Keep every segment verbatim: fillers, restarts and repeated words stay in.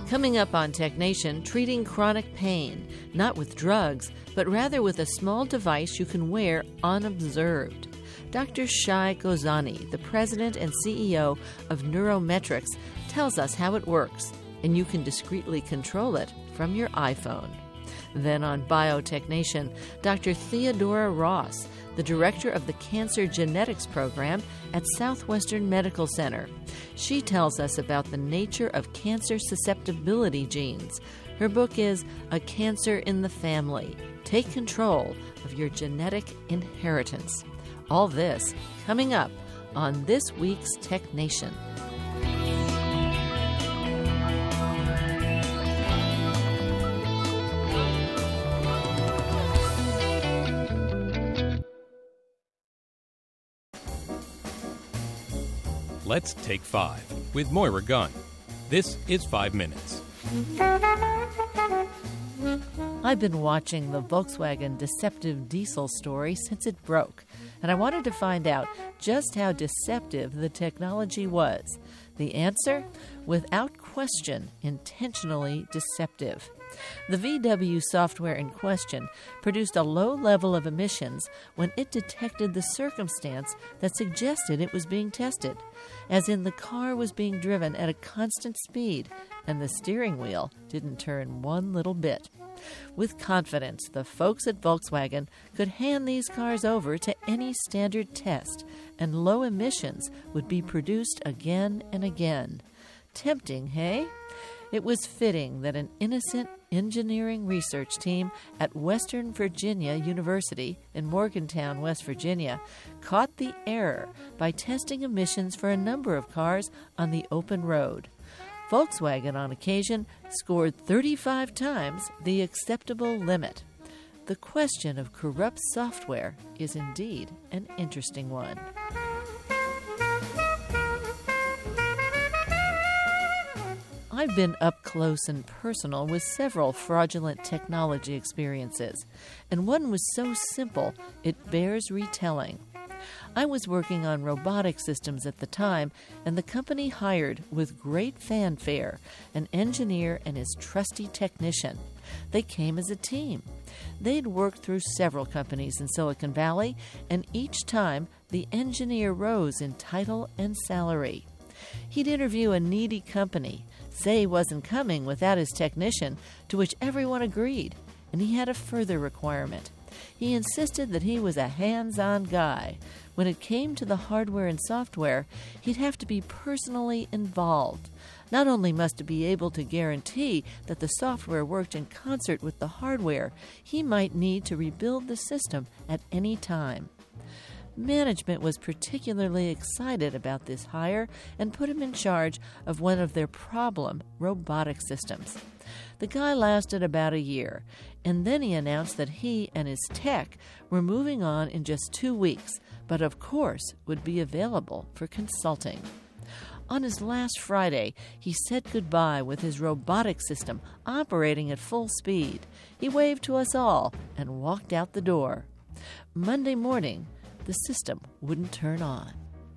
Coming up on TechNation, treating chronic pain, not with drugs, but rather with a small device you can wear unobserved. Doctor Shai Gozani, the president and C E O of Neurometrics, tells us how it works, and you can discreetly control it from your iPhone. Then on BioTechNation, Doctor Theodora Ross, the director of the Cancer Genetics Program at Southwestern Medical Center. She tells us about the nature of cancer susceptibility genes. Her book is A Cancer in the Family. Take control of your genetic inheritance. All this coming up on this week's TechNation. Let's Take Five with Moira Gunn. This is Five Minutes. I've been watching the Volkswagen deceptive diesel story since it broke, and I wanted to find out just how deceptive the technology was. The answer? Without question, intentionally deceptive. The V W software in question produced a low level of emissions when it detected the circumstance that suggested it was being tested, as in the car was being driven at a constant speed and the steering wheel didn't turn one little bit. With confidence, the folks at Volkswagen could hand these cars over to any standard test, and low emissions would be produced again and again. Tempting, hey? It was fitting that an innocent engineering research team at Western Virginia University in Morgantown, West Virginia, caught the error by testing emissions for a number of cars on the open road. Volkswagen, on occasion, scored thirty-five times the acceptable limit. The question of corrupt software is indeed an interesting one. I've been up close and personal with several fraudulent technology experiences, and one was so simple it bears retelling. I was working on robotic systems at the time, and the company hired, with great fanfare, an engineer and his trusty technician. They came as a team. They'd worked through several companies in Silicon Valley, and each time the engineer rose in title and salary. He'd interview a needy company, say he wasn't coming without his technician, to which everyone agreed, and he had a further requirement. He insisted that he was a hands-on guy. When it came to the hardware and software, he'd have to be personally involved. Not only must he be able to guarantee that the software worked in concert with the hardware, he might need to rebuild the system at any time. Management was particularly excited about this hire and put him in charge of one of their problem robotic systems. The guy lasted about a year, and then he announced that he and his tech were moving on in just two weeks, but of course would be available for consulting. On his last Friday, he said goodbye with his robotic system operating at full speed. He waved to us all and walked out the door. Monday morning, the system wouldn't turn on.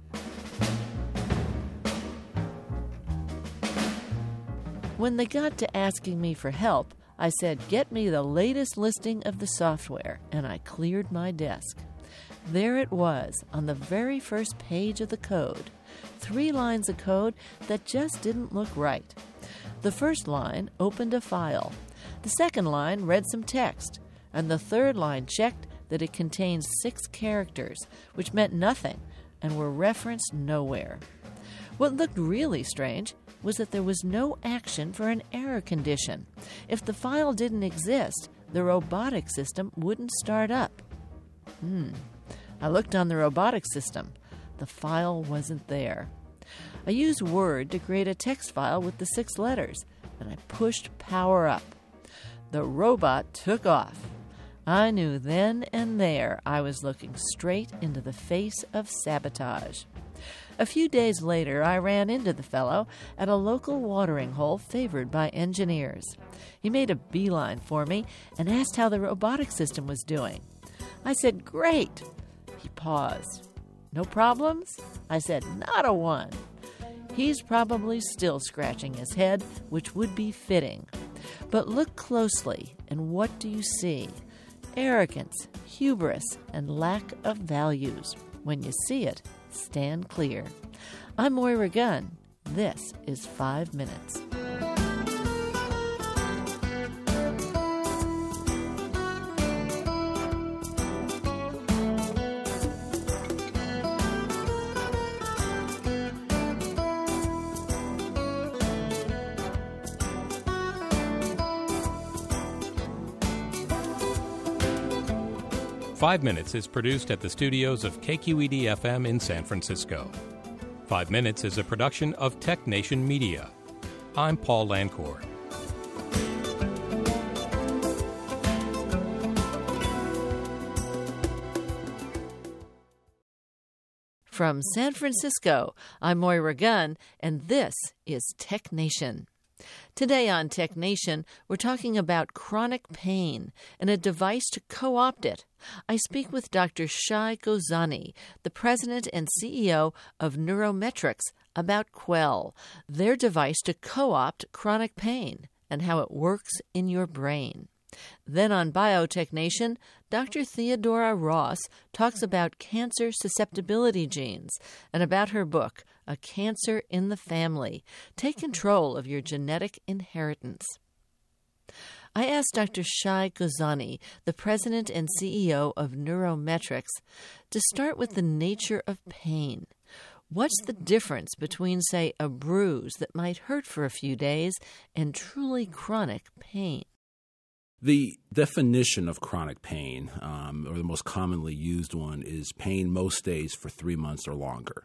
When they got to asking me for help, I said, "Get me the latest listing of the software," and I cleared my desk. There it was, on the very first page of the code. Three lines of code that just didn't look right. The first line opened a file. The second line read some text. And the third line checked that it contained six characters, which meant nothing and were referenced nowhere. What looked really strange was that there was no action for an error condition. If the file didn't exist, the robotic system wouldn't start up. Hmm. I looked on the robotic system. The file wasn't there. I used Word to create a text file with the six letters, and I pushed power up. The robot took off. I knew then and there I was looking straight into the face of sabotage. A few days later, I ran into the fellow at a local watering hole favored by engineers. He made a beeline for me and asked how the robotic system was doing. I said, "Great." He paused. "No problems?" I said, "Not a one." he's probably still scratching his head, which would be fitting. But look closely, and what do you see? Arrogance, hubris, and lack of values. When you see it, stand clear. I'm Moira Gunn. This is Five Minutes. Five Minutes is produced at the studios of K Q E D F M in San Francisco. Five Minutes is a production of Tech Nation Media. I'm Paul Lancourt. From San Francisco, I'm Moira Gunn, and this is Tech Nation. Today on Tech Nation, we're talking about chronic pain and a device to co-opt it. I speak with Doctor Shai Gozani, the president and C E O of Neurometrix, about Quell, their device to co-opt chronic pain and how it works in your brain. Then on Biotech Nation, Doctor Theodora Ross talks about cancer susceptibility genes and about her book, A Cancer in the Family. Take control of your genetic inheritance. I asked Doctor Shai Gozani, the president and C E O of Neurometrix, to start with the nature of pain. What's the difference between, say, a bruise that might hurt for a few days and truly chronic pain? The definition of chronic pain, um, or the most commonly used one, is pain most days for three months or longer.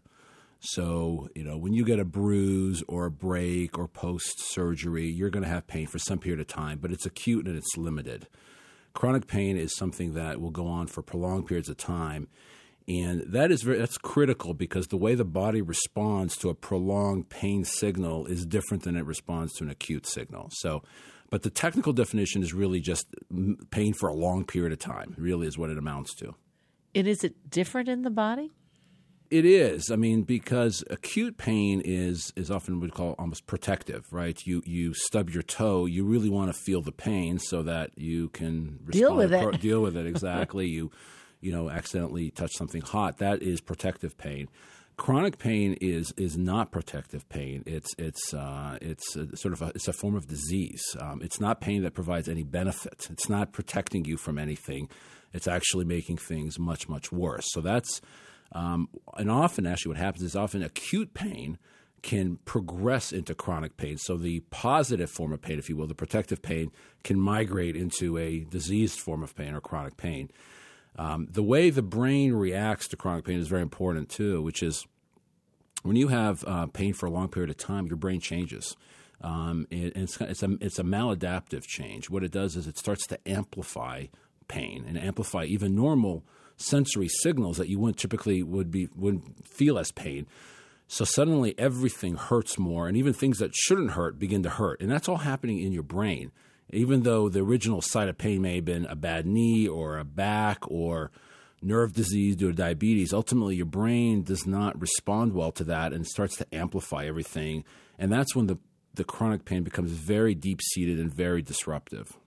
So, you know, when you get a bruise or a break or post-surgery, you're going to have pain for some period of time, but it's acute and it's limited. Chronic pain is something that will go on for prolonged periods of time, and that is very, that's critical because the way the body responds to a prolonged pain signal is different than it responds to an acute signal. So, but the technical definition is really just pain for a long period of time, really is what it amounts to. And is it different in the body? It is. I mean, because acute pain is is often what we call almost protective, right? You you stub your toe, you really want to feel the pain so that you can respond, deal with it. Deal with it, exactly. you you know, accidentally touch something hot. That is protective pain. Chronic pain is is not protective pain. It's it's uh, it's a, sort of a, it's a form of disease. Um, it's not pain that provides any benefit. It's not protecting you from anything. It's actually making things much much worse. So that's um, and often actually what happens is often acute pain can progress into chronic pain. So the positive form of pain, if you will, the protective pain, can migrate into a diseased form of pain or chronic pain. Um, the way the brain reacts to chronic pain is very important too, which is when you have uh, pain for a long period of time, your brain changes. Um, and it's, it's, a, it's a maladaptive change. What it does is it starts to amplify pain and amplify even normal sensory signals that you wouldn't typically would be wouldn't feel as pain. So suddenly everything hurts more, and even things that shouldn't hurt begin to hurt. And that's all happening in your brain. Even though the original site of pain may have been a bad knee or a back or nerve disease due to diabetes, ultimately your brain does not respond well to that and starts to amplify everything. And that's when the, the chronic pain becomes very deep-seated and very disruptive.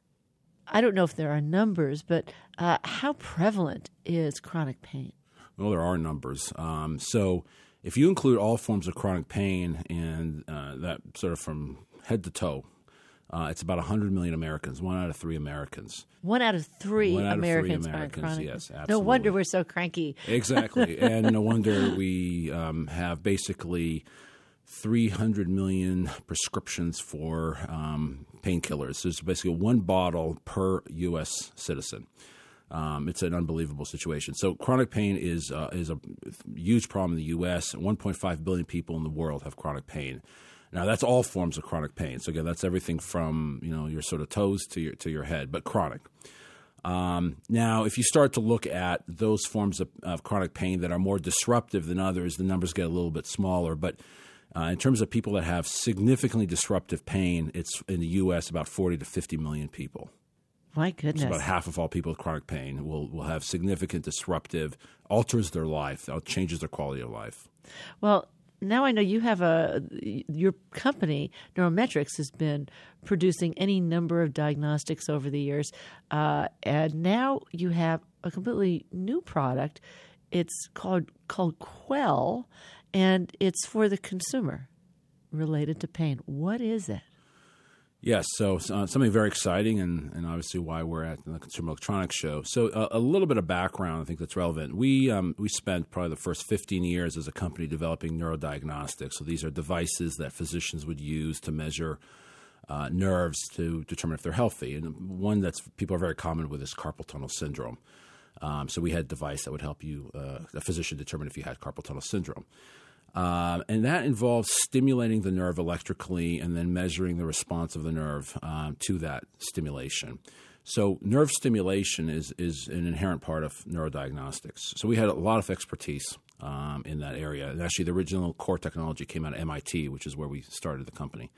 I don't know if there are numbers, but uh, how prevalent is chronic pain? Well, there are numbers. Um, so if you include all forms of chronic pain and uh, that sort of from head to toe, Uh, it's about one hundred million Americans, one out of three Americans. One out of three one out Americans, of three Americans are chronic. Yes, absolutely. No wonder we're so cranky. Exactly. And no wonder we um, have basically three hundred million prescriptions for um, painkillers. So it's basically one bottle per U S citizen. Um, it's an unbelievable situation. So chronic pain is uh, is a huge problem in the U S one point five billion people in the world have chronic pain. Now, that's all forms of chronic pain. So, again, that's everything from, you know, your sort of toes to your to your head, but chronic. Um, now, if you start to look at those forms of, of chronic pain that are more disruptive than others, the numbers get a little bit smaller. But uh, in terms of people that have significantly disruptive pain, it's in the U S about forty to fifty million people. My goodness. So about half of all people with chronic pain will, will have significant disruptive, alters their life, changes their quality of life. Well, now I know you have a your company, Neurometrics, has been producing any number of diagnostics over the years, uh, and now you have a completely new product. It's called called Quell, and it's for the consumer related to pain. What is it? Yes, so uh, something very exciting, and, and obviously why we're at the Consumer Electronics Show. So uh, a little bit of background, I think that's relevant. We um, we spent probably the first fifteen years as a company developing neurodiagnostics. So these are devices that physicians would use to measure uh, nerves to determine if they're healthy. And one that's people are very common with is carpal tunnel syndrome. Um, so we had a device that would help you, uh, a physician, determine if you had carpal tunnel syndrome. Uh, and that involves stimulating the nerve electrically and then measuring the response of the nerve um, to that stimulation. So nerve stimulation is is an inherent part of neurodiagnostics. So we had a lot of expertise um, in that area. And actually, the original core technology came out of M I T, which is where we started the company.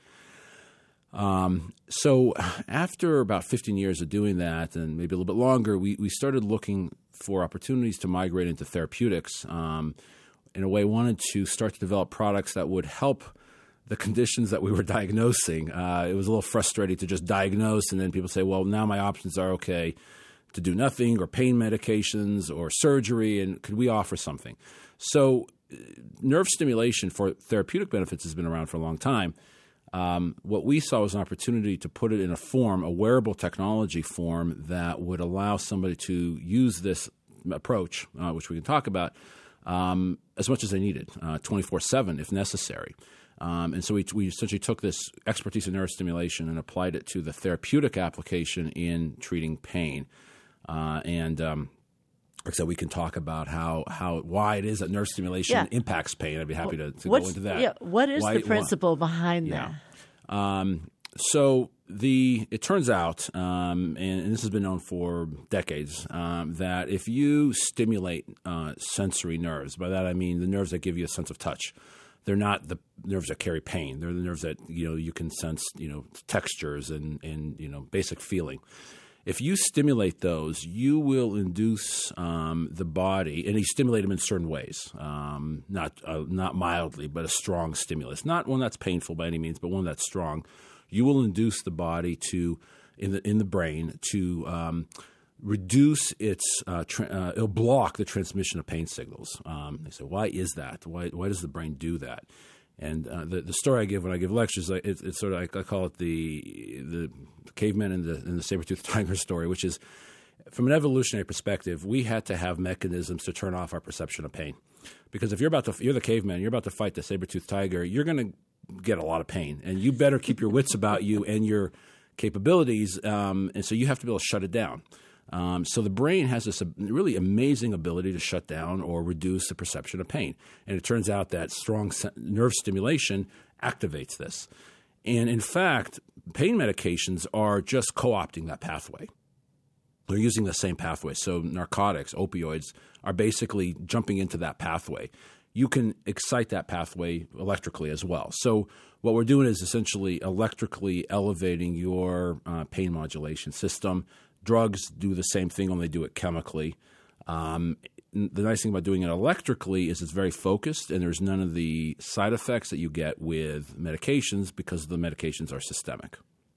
Um, so after about fifteen years of doing that, and maybe a little bit longer, we, we started looking for opportunities to migrate into therapeutics. Um, in a way, wanted to start to develop products that would help the conditions that we were diagnosing. Uh, it was a little frustrating to just diagnose, and then people say, well, now my options are okay to do nothing, or pain medications, or surgery, and could we offer something? So uh, nerve stimulation for therapeutic benefits has been around for a long time. Um, what we saw was an opportunity to put it in a form, a wearable technology form, that would allow somebody to use this approach, uh, which we can talk about, Um, as much as they needed, uh, twenty-four seven if necessary. Um, and so we, we essentially took this expertise in neurostimulation and applied it to the therapeutic application in treating pain. Uh, and um, like I said, we can talk about how, how why it is that nerve stimulation yeah. impacts pain. I'd be happy to, to go into that. Yeah, what is why, the principle why, behind yeah. that? Um, so the it turns out, um, and, and this has been known for decades, um, that if you stimulate uh, sensory nerves, by that I mean the nerves that give you a sense of touch. They're not the nerves that carry pain. They're the nerves that you know you can sense, you know, textures and and you know basic feeling. If you stimulate those, you will induce um, the body, and you stimulate them in certain ways, um, not uh, not mildly, but a strong stimulus, not one that's painful by any means, but one that's strong. You will induce the body to, in the in the brain, to um, reduce its, uh, tra- uh, it'll block the transmission of pain signals. Um, they say, why is that? Why why does the brain do that? And uh, the the story I give when I give lectures, it's, it's sort of I, I call it the the caveman and the and the saber-toothed tiger story, which is from an evolutionary perspective, we had to have mechanisms to turn off our perception of pain, because if you're about to you're the caveman, you're about to fight the saber-toothed tiger, you're going to get a lot of pain, and you better keep your wits about you and your capabilities, um, and so you have to be able to shut it down. Um, so the brain has this really amazing ability to shut down or reduce the perception of pain, and it turns out that strong nerve stimulation activates this. And in fact, pain medications are just co-opting that pathway. They're using the same pathway. So narcotics, opioids, are basically jumping into that pathway. You can excite that pathway electrically as well. So what we're doing is essentially electrically elevating your uh, pain modulation system. Drugs do the same thing, only they do it chemically. Um, the nice thing about doing it electrically is it's very focused, and there's none of the side effects that you get with medications because the medications are systemic.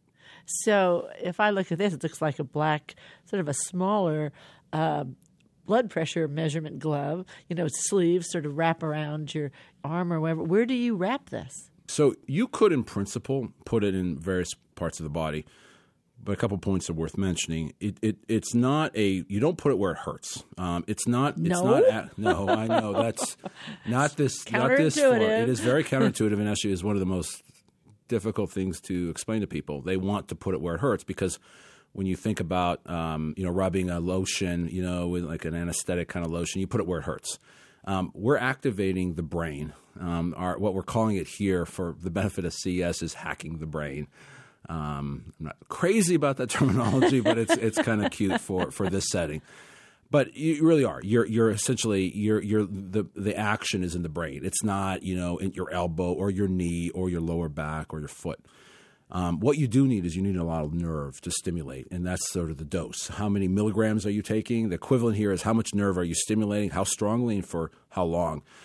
So if I look at this, it looks like a black, sort of a smaller uh, blood pressure measurement glove, you know, sleeves sort of wrap around your arm or wherever. Where do you wrap this? So you could, in principle, put it in various parts of the body. But a couple points are worth mentioning. It, it it's not a you don't put it where it hurts. Um, it's not. It's no, not a, no. I know that's not this. Not this. For, it is very counterintuitive, and actually is one of the most difficult things to explain to people. They want to put it where it hurts because when you think about um, you know rubbing a lotion, you know, with like an anesthetic kind of lotion, you put it where it hurts. Um, we're activating the brain. Um, our, what we're calling it here for the benefit of C E S is hacking the brain. Um, I'm not crazy about that terminology, but it's it's kind of cute for, for this setting. But you really are. You're you're essentially you're you're the the action is in the brain. It's not you know in your elbow or your knee or your lower back or your foot. Um, what you do need is you need a lot of nerve to stimulate, and that's sort of the dose. How many milligrams are you taking? The equivalent here is how much nerve are you stimulating, how strongly, and for how long.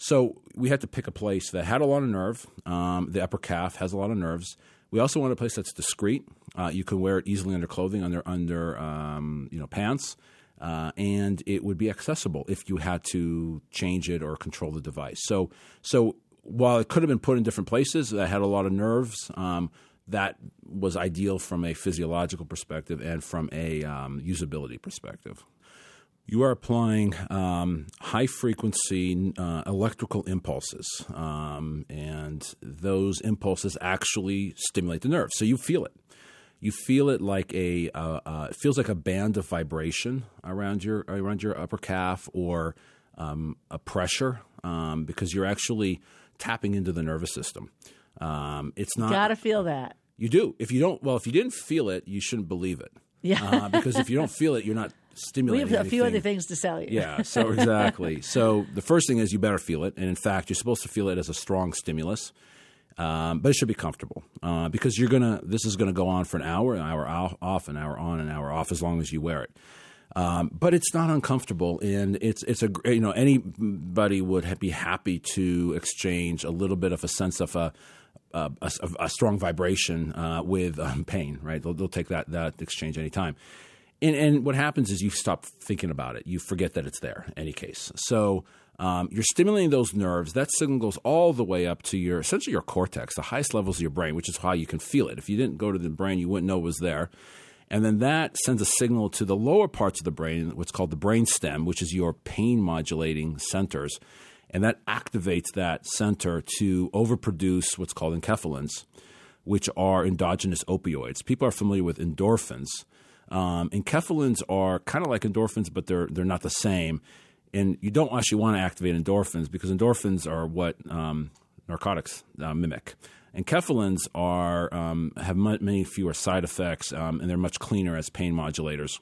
So we had to pick a place that had a lot of nerve. Um, the upper calf has a lot of nerves. We also wanted a place that's discreet. Uh, you can wear it easily under clothing, under under um, you know pants, uh, and it would be accessible if you had to change it or control the device. So so while it could have been put in different places that had a lot of nerves, um, that was ideal from a physiological perspective and from a um, usability perspective. You are applying um, high-frequency uh, electrical impulses, um, and those impulses actually stimulate the nerves. So you feel it. You feel it like a uh, uh, it feels like a band of vibration around your around your upper calf, or um, a pressure, um, because you're actually tapping into the nervous system. Um, it's not. Got to feel that. You do. If you don't, well, if you didn't feel it, you shouldn't believe it. Yeah. uh, because if you don't feel it, you're not stimulating We have a few anything. other things to sell you. Yeah, so exactly. So the first thing is you better feel it. And in fact, you're supposed to feel it as a strong stimulus. Um, but it should be comfortable uh, because you're going to, this is going to go on for an hour, an hour off, an hour on, an hour off, as long as you wear it. Um, but it's not uncomfortable, and it's it's a you know anybody would ha- be happy to exchange a little bit of a sense of a a, a, a strong vibration uh, with um, pain, right? They'll, they'll take that that exchange anytime. And, and what happens is you stop thinking about it. You forget that it's there in any case. So um, you're stimulating those nerves. That signal goes all the way up to your essentially your cortex, the highest levels of your brain, which is how you can feel it. If you didn't go to the brain, you wouldn't know it was there. And then that sends a signal to the lower parts of the brain, what's called the brain stem, which is your pain modulating centers. And that activates that center to overproduce what's called enkephalins, which are endogenous opioids. People are familiar with endorphins. Um, enkephalins are kind of like endorphins, but they're they're not the same. And you don't actually want to activate endorphins because endorphins are what um, narcotics uh, mimic. Enkephalins are um, have many fewer side effects, um, and they're much cleaner as pain modulators.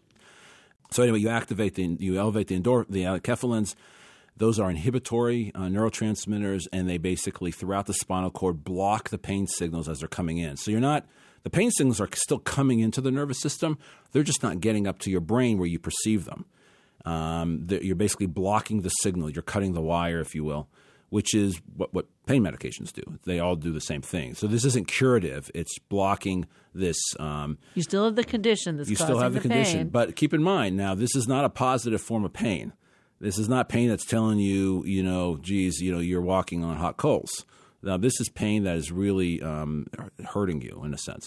So anyway, you activate the you elevate the endorph the enkephalins. Those are inhibitory uh, neurotransmitters, and they basically throughout the spinal cord block the pain signals as they're coming in. So you're not the pain signals are still coming into the nervous system. They're just not getting up to your brain where you perceive them. Um, you're basically blocking the signal. You're cutting the wire, if you will, which is what, what pain medications do. They all do the same thing. So this isn't curative. It's blocking this. Um, you still have the condition that's you causing still have the, the condition. pain. But keep in mind, now, this is not a positive form of pain. This is not pain that's telling you, you know, geez, you know, you're walking on hot coals. Now, this is pain that is really um, hurting you in a sense.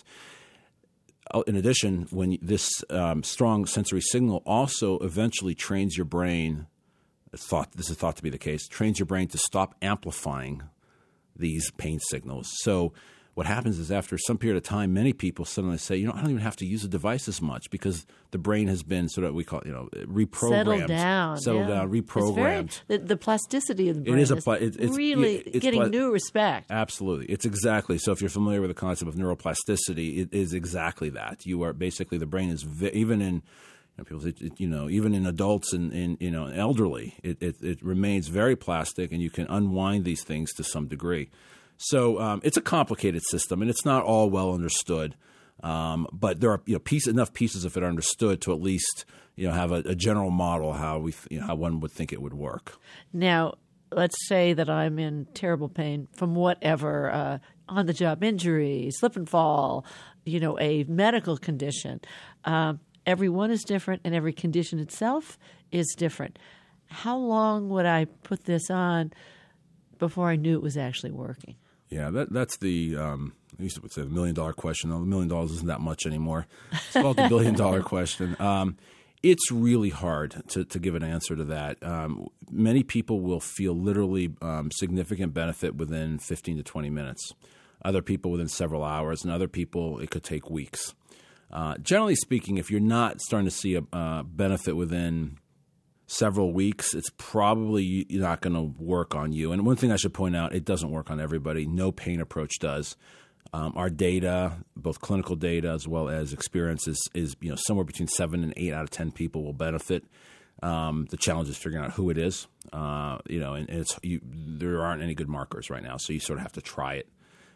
In addition, when this um, strong sensory signal also eventually trains your brain, it's thought, this is thought to be the case, trains your brain to stop amplifying these pain signals. So what happens is after some period of time, many people suddenly say, you know, I don't even have to use the device as much because the brain has been sort of, we call it, you know, reprogrammed. Settled down. Settled yeah. down, reprogrammed. It's very, the, the plasticity of the brain it is, a, is it, it's, really it's getting pla- new respect. Absolutely. It's exactly. So if you're familiar with the concept of neuroplasticity, it is exactly that. You are basically, the brain is, vi- even in, you know, people say, you know, even in adults and, in you know, elderly, it, it, it remains very plastic, and you can unwind these things to some degree. So um, it's a complicated system, and it's not all well understood. Um, but there are you know piece, enough pieces of it are understood to at least you know have a, a general model how we you know, how one would think it would work. Now, let's say that I'm in terrible pain from whatever uh, on-the-job injury, slip and fall, you know, a medical condition. Um, everyone is different, and every condition itself is different. How long would I put this on before I knew it was actually working? Yeah, that that's the um, I used to say the million dollar question. The million dollars isn't that much anymore. It's called the billion dollar question. Um, it's really hard to, to give an answer to that. Um, many people will feel literally um, significant benefit within fifteen to twenty minutes. Other people within several hours, and other people it could take weeks. Uh, generally speaking, if you're not starting to see a uh, benefit within several weeks, it's probably not going to work on you. And one thing I should point out, it doesn't work on everybody. No pain approach does. Um, our data, both clinical data as well as experience, is, is you know somewhere between seven and eight out of ten people will benefit. Um, the challenge is figuring out who it is. Uh, you know, and, and it's you, there aren't any good markers right now, so you sort of have to try it.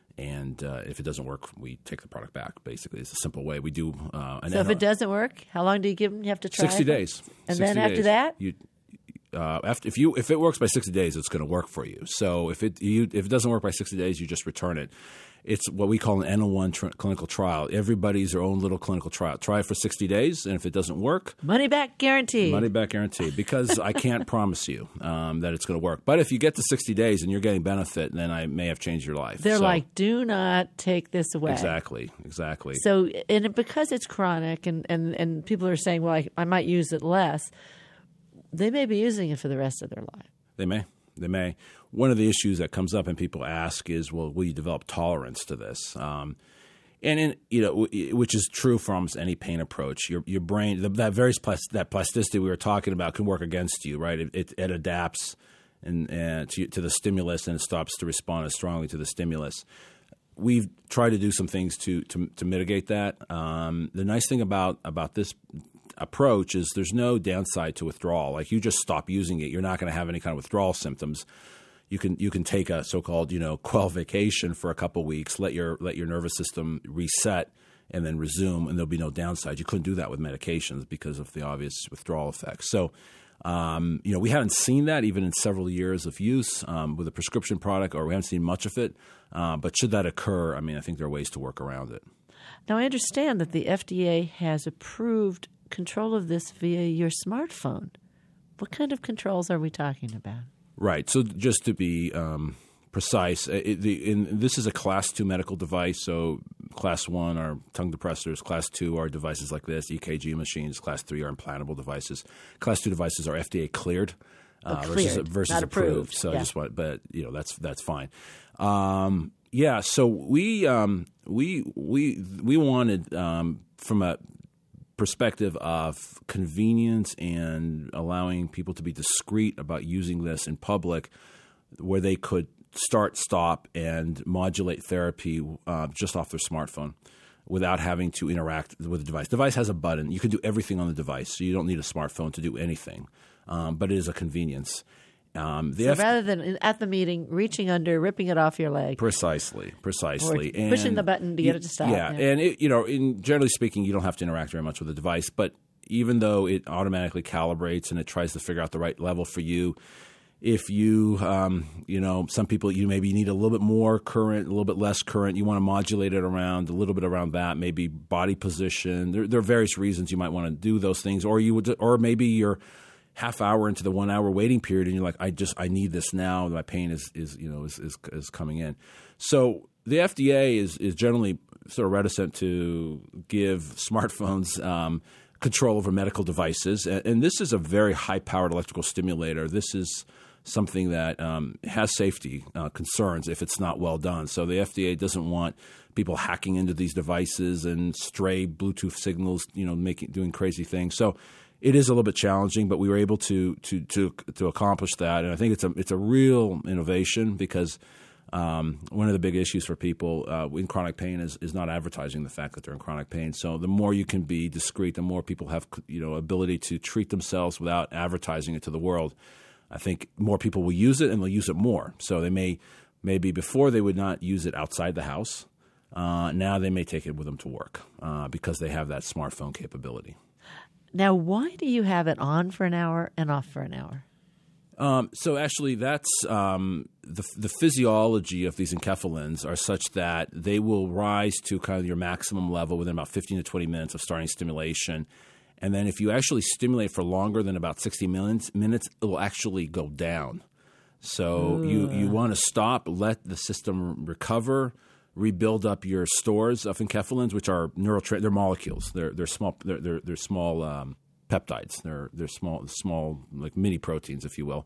And uh, if it doesn't work, we take the product back. Basically, it's a simple way. We do. Uh, an so if it doesn't work, how long do you give them? You have to try sixty it? days. And sixty then after days. that, you, uh, after if you if it works by sixty days, it's going to work for you. So if it you if it doesn't work by sixty days, you just return it. It's what we call an N oh one tr- clinical trial. Everybody's their own little clinical trial. Try it for sixty days, and if it doesn't work, money back guarantee. Money back guarantee, because I can't promise you um, that it's going to work. But if you get to sixty days and you're getting benefit, then I may have changed your life. They're so, like, do not take this away. Exactly, exactly. So, and because it's chronic, and, and, and people are saying, well, I, I might use it less, they may be using it for the rest of their life. They may. They may. One of the issues that comes up and people ask is, well, will you develop tolerance to this? Um, and in, you know, which is true for almost any pain approach. Your your brain, that very plastic, that plasticity we were talking about, can work against you, right? It, it, it adapts and, and to, to the stimulus, and it stops to respond as strongly to the stimulus. We've tried to do some things to to, to mitigate that. Um, the nice thing about about this approach is there's no downside to withdrawal. Like, you just stop using it, you're not going to have any kind of withdrawal symptoms. You can you can take a so-called, you know, quell vacation for a couple of weeks, let your let your nervous system reset, and then resume, and there'll be no downside. You couldn't do that with medications because of the obvious withdrawal effects. So, um, you know, we haven't seen that even in several years of use um, with a prescription product, or we haven't seen much of it. Uh, but should that occur, I mean, I think there are ways to work around it. Now, I understand that the F D A has approved control of this via your smartphone. What kind of controls are we talking about? Right. So just to be um, precise, it, the, in, this is a class two medical device. So class one are tongue depressors. Class two are devices like this, E K G machines. Class three are implantable devices. Class two devices are F D A cleared, uh, oh, cleared versus, versus not approved. approved. So yeah. I just want, but you know, that's that's fine. Um, yeah. So we um, we we we wanted um, from a perspective of convenience and allowing people to be discreet about using this in public, where they could start, stop, and modulate therapy uh, just off their smartphone without having to interact with the device. The device has a button. You can do everything on the device, so you don't need a smartphone to do anything, um, but it is a convenience. Um, the so F- rather than at the meeting, reaching under, ripping it off your leg. Precisely, precisely. Or and pushing the button to get it to stop. Yeah, yeah. and it, you know, in generally speaking, you don't have to interact very much with the device, but even though it automatically calibrates and it tries to figure out the right level for you, if you, um, you know, some people, you maybe need a little bit more current, a little bit less current, you want to modulate it around a little bit around that, maybe body position. There, there are various reasons you might want to do those things, or you would, or maybe you're half hour into the one hour waiting period, and you're like, I just I need this now. My pain is is you know is is, is coming in. So the F D A is is generally sort of reticent to give smartphones um, control over medical devices, and, and this is a very high powered electrical stimulator. This is something that um, has safety uh, concerns if it's not well done. So the F D A doesn't want people hacking into these devices and stray Bluetooth signals, you know, making doing crazy things. So it is a little bit challenging, but we were able to to to to accomplish that, and I think it's a it's a real innovation, because um, one of the big issues for people uh, in chronic pain is is not advertising the fact that they're in chronic pain. So the more you can be discreet, the more people have, you know, ability to treat themselves without advertising it to the world. I think more people will use it, and they'll use it more. So they may maybe before they would not use it outside the house. Uh, now they may take it with them to work uh, because they have that smartphone capability. Now, why do you have it on for an hour and off for an hour? Um, so actually, that's um, the the physiology of these enkephalins are such that they will rise to kind of your maximum level within about fifteen to twenty minutes of starting stimulation. And then if you actually stimulate for longer than about sixty minutes, minutes it will actually go down. So Ooh. you, you want to stop, let the system recover, rebuild up your stores of enkephalins, which are neurotra- they're molecules. They're they're small they're they're, they're small um, peptides. They're they're small small like mini proteins, if you will.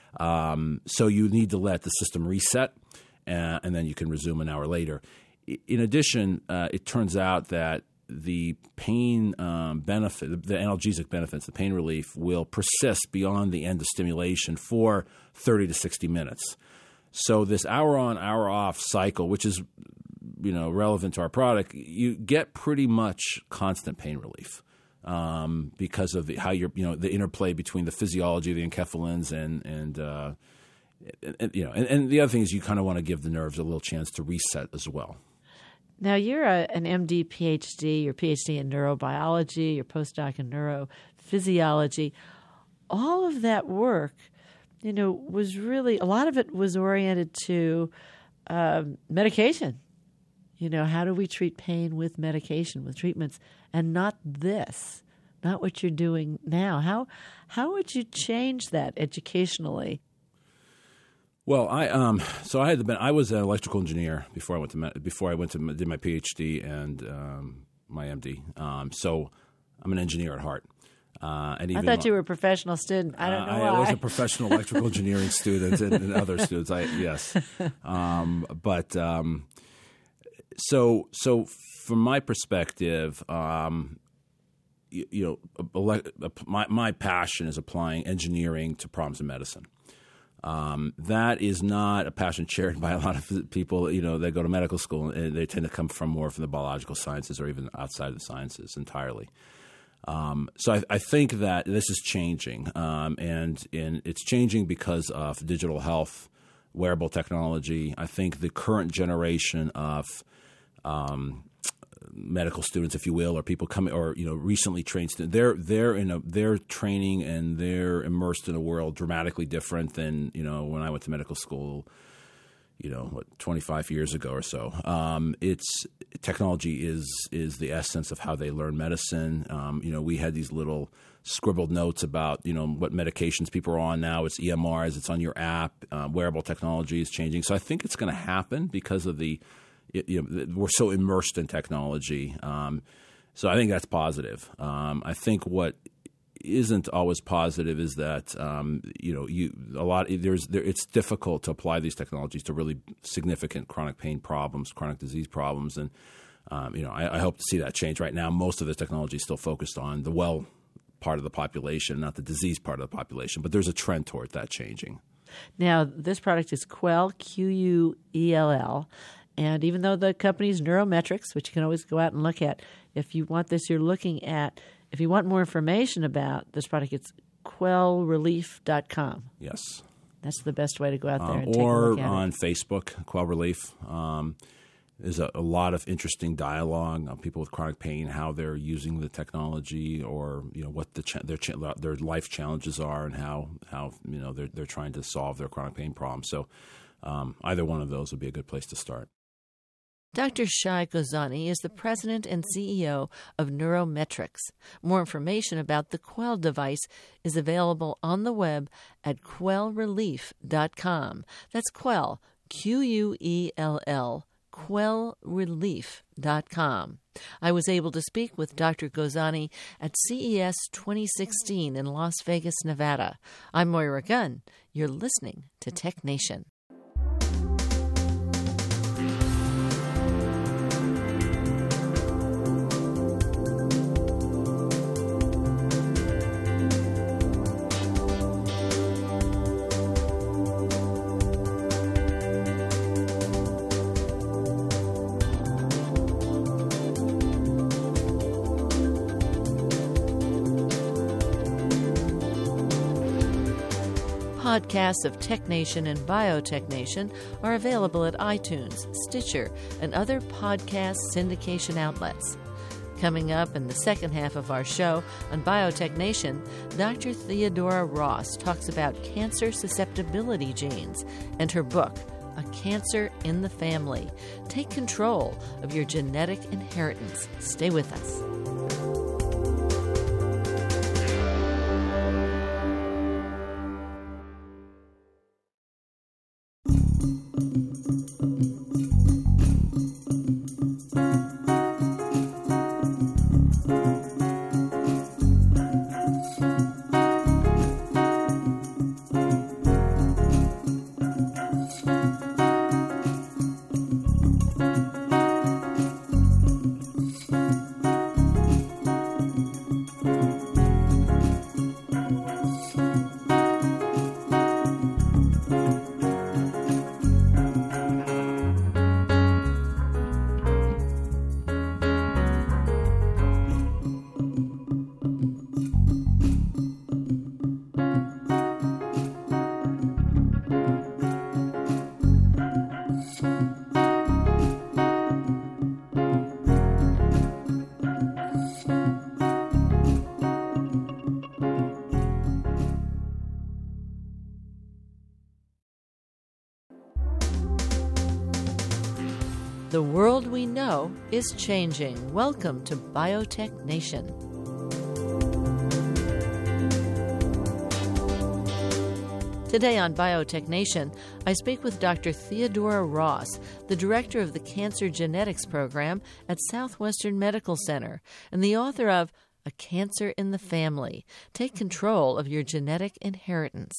Um, so you need to let the system reset, uh, and then you can resume an hour later. In addition, uh, it turns out that the pain um, benefit, the analgesic benefits, the pain relief will persist beyond the end of stimulation for thirty to sixty minutes. So this hour on, hour off cycle, which is, you know, relevant to our product, you get pretty much constant pain relief um, because of the, how you're, you know, the interplay between the physiology of the enkephalins and and, uh, and you know, and, and the other thing is you kind of want to give the nerves a little chance to reset as well. Now, you're a, an M D, P H D, you're P H D in neurobiology, you're postdoc in neurophysiology. all of that work, you know, was really, a lot of it was oriented to um, medication. You know, how do we treat pain with medication, with treatments, and not this, not what you're doing now? How how would you change that educationally? Well, I um so I had been I was an electrical engineer before I went to before I went to did my PhD and um, my M D. Um, so I'm an engineer at heart. Uh, and even I thought you were a professional student. I don't know uh, why. I was a professional electrical engineering student and, and other students. I yes, um, but. Um, So, so from my perspective, um, you, you know, ele- my my passion is applying engineering to problems in medicine. Um, that is not a passion shared by a lot of people. You know, that go to medical school, and they tend to come from more from the biological sciences or even outside the sciences entirely. Um, so I, I think that this is changing, um, and and it's changing because of digital health, wearable technology. I think the current generation of Um, medical students, if you will, or people coming, or you know, recently trained students, they're they're in a they're training and they're immersed in a world dramatically different than you know when I went to medical school. You know, what twenty-five years ago or so. Um, it's technology is is the essence of how they learn medicine. Um, you know, we had these little scribbled notes about you know what medications people are on now. It's E M Rs. It's on your app. Uh, wearable technology is changing. So I think it's going to happen because of the It, you know, we're so immersed in technology. Um, so I think that's positive. Um, I think what isn't always positive is that um, you know you a lot there's there, it's difficult to apply these technologies to really significant chronic pain problems, chronic disease problems, and um, you know I, I hope to see that change. Right now, most of the technology is still focused on the well part of the population, not the disease part of the population. But there's a trend toward that changing. Now, this product is Quell, Q U E L L. And even though the company's NeuroMetrix, which you can always go out and look at, if you want this, you're looking at, if you want more information about this product, it's quell relief dot com. Yes. That's the best way to go out there um, and take a look at Or on it. Facebook, Quell Relief. Um, there's a, a lot of interesting dialogue on people with chronic pain, how they're using the technology, or you know what the cha- their cha- their life challenges are, and how how you know they're they're trying to solve their chronic pain problem. So um, either one of those would be a good place to start. Doctor Shai Gozani is the president and C E O of NeuroMetrix. More information about the Quell device is available on the web at quell relief dot com. That's Quell, Q U E L L, quell relief dot com. I was able to speak with Doctor Gozani at C E S twenty sixteen in Las Vegas, Nevada. I'm Moira Gunn. You're listening to Tech Nation. Podcasts of Tech Nation and Biotech Nation are available at iTunes, Stitcher, and other podcast syndication outlets. Coming up in the second half of our show on Biotech Nation, Doctor Theodora Ross talks about cancer susceptibility genes and her book, A Cancer in the Family. Take control of your genetic inheritance. Stay with us. The world we know is changing. Welcome to Biotech Nation. Today on Biotech Nation, I speak with Doctor Theodora Ross, the director of the Cancer Genetics Program at Southwestern Medical Center and the author of A Cancer in the Family. Take control of your genetic inheritance.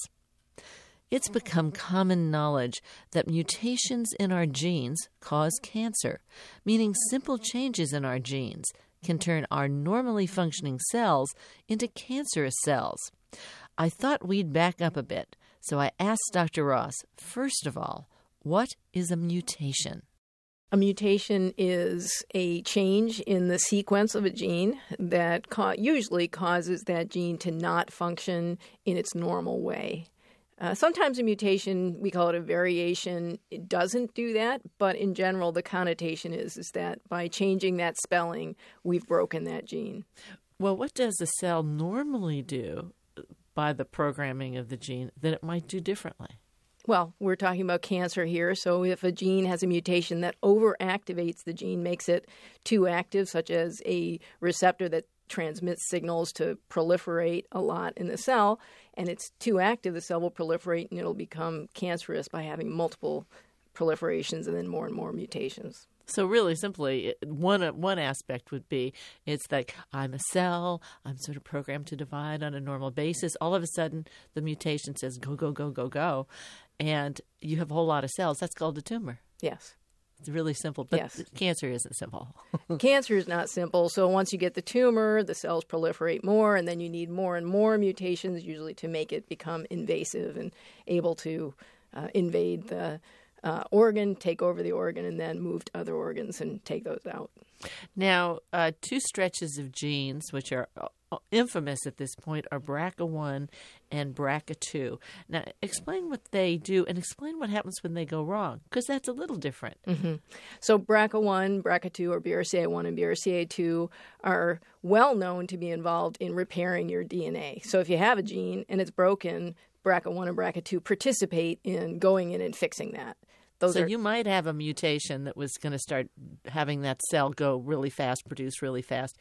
It's become common knowledge that mutations in our genes cause cancer, meaning simple changes in our genes can turn our normally functioning cells into cancerous cells. I thought we'd back up a bit, so I asked Doctor Ross, first of all, what is a mutation? A mutation is a change in the sequence of a gene that ca- usually causes that gene to not function in its normal way. Uh, sometimes a mutation, we call it a variation, it doesn't do that, but in general the connotation is, is that by changing that spelling, we've broken that gene. Well, what does a cell normally do by the programming of the gene that it might do differently? Well, we're talking about cancer here, so if a gene has a mutation that overactivates the gene, makes it too active, such as a receptor that transmits signals to proliferate a lot in the cell, and it's too active, the cell will proliferate and it'll become cancerous by having multiple proliferations and then more and more mutations. So really simply, one one aspect would be it's like I'm a cell, I'm sort of programmed to divide on a normal basis. All of a sudden, the mutation says go, go, go, go, go, and you have a whole lot of cells. That's called a tumor. Yes. It's really simple, but yes. Cancer isn't simple. Cancer is not simple. So once you get the tumor, the cells proliferate more, and then you need more and more mutations, usually to make it become invasive and able to uh, invade the uh, organ, take over the organ, and then move to other organs and take those out. Now, uh, two stretches of genes, which are infamous at this point, are B R C A one and B R C A two. Now, explain what they do and explain what happens when they go wrong, because that's a little different. Mm-hmm. So B R C A one, B R C A two, or B R C A one and B R C A two are well known to be involved in repairing your D N A. So if you have a gene and it's broken, B R C A one and B R C A two participate in going in and fixing that. Those so are, you might have a mutation that was going to start having that cell go really fast, produce really fast.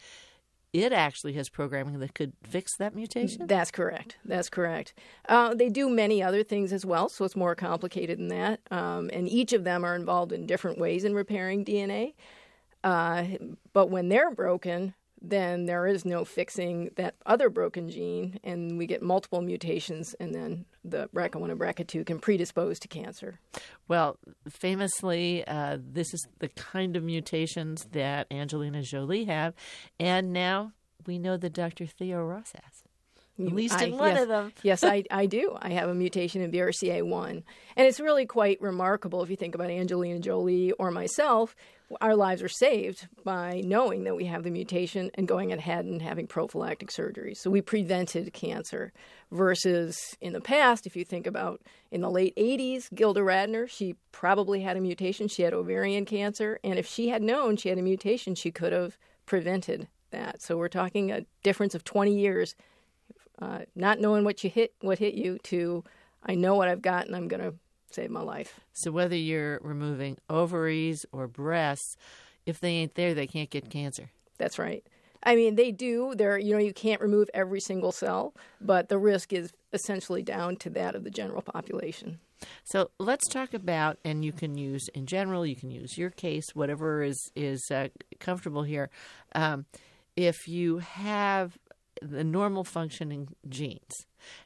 It actually has programming that could fix that mutation? That's correct. That's correct. Uh, they do many other things as well, so it's more complicated than that. Um, and each of them are involved in different ways in repairing D N A. Uh, but when they're broken, then there is no fixing that other broken gene, and we get multiple mutations, and then the B R C A one and B R C A two can predispose to cancer. Well, famously, uh, this is the kind of mutations that Angelina Jolie have, and now we know that Doctor Theo Ross has. At least I, in one yes, of them. yes, I, I do. I have a mutation in B R C A one. And it's really quite remarkable if you think about Angelina Jolie or myself. Our lives are saved by knowing that we have the mutation and going ahead and having prophylactic surgery. So we prevented cancer versus in the past, if you think about in the late eighties, Gilda Radner, she probably had a mutation. She had ovarian cancer. And if she had known she had a mutation, she could have prevented that. So we're talking a difference of twenty years. Uh, not knowing what you hit, what hit you, to I know what I've got and I'm going to save my life. So whether you're removing ovaries or breasts, if they ain't there, they can't get cancer. That's right. I mean, they do. They're, you know, you can't remove every single cell, but the risk is essentially down to that of the general population. So let's talk about, and you can use in general, you can use your case, whatever is is uh, comfortable here. Um, if you have the normal functioning genes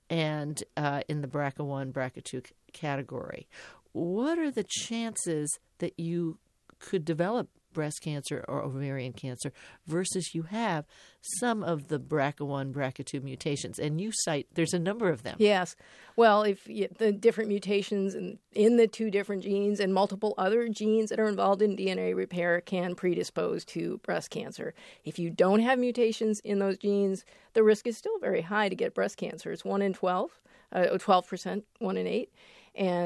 and uh, in the B R C A one, B R C A two c- category, what are the chances that you could develop breast cancer or ovarian cancer versus you have some of the B R C A one, B R C A two mutations? And you cite, there's a number of them. Yes. Well, if you, the different mutations in, in the two different genes and multiple other genes that are involved in D N A repair can predispose to breast cancer. If you don't have mutations in those genes, the risk is still very high to get breast cancer. It's one in twelve, uh, twelve percent, one in eight. And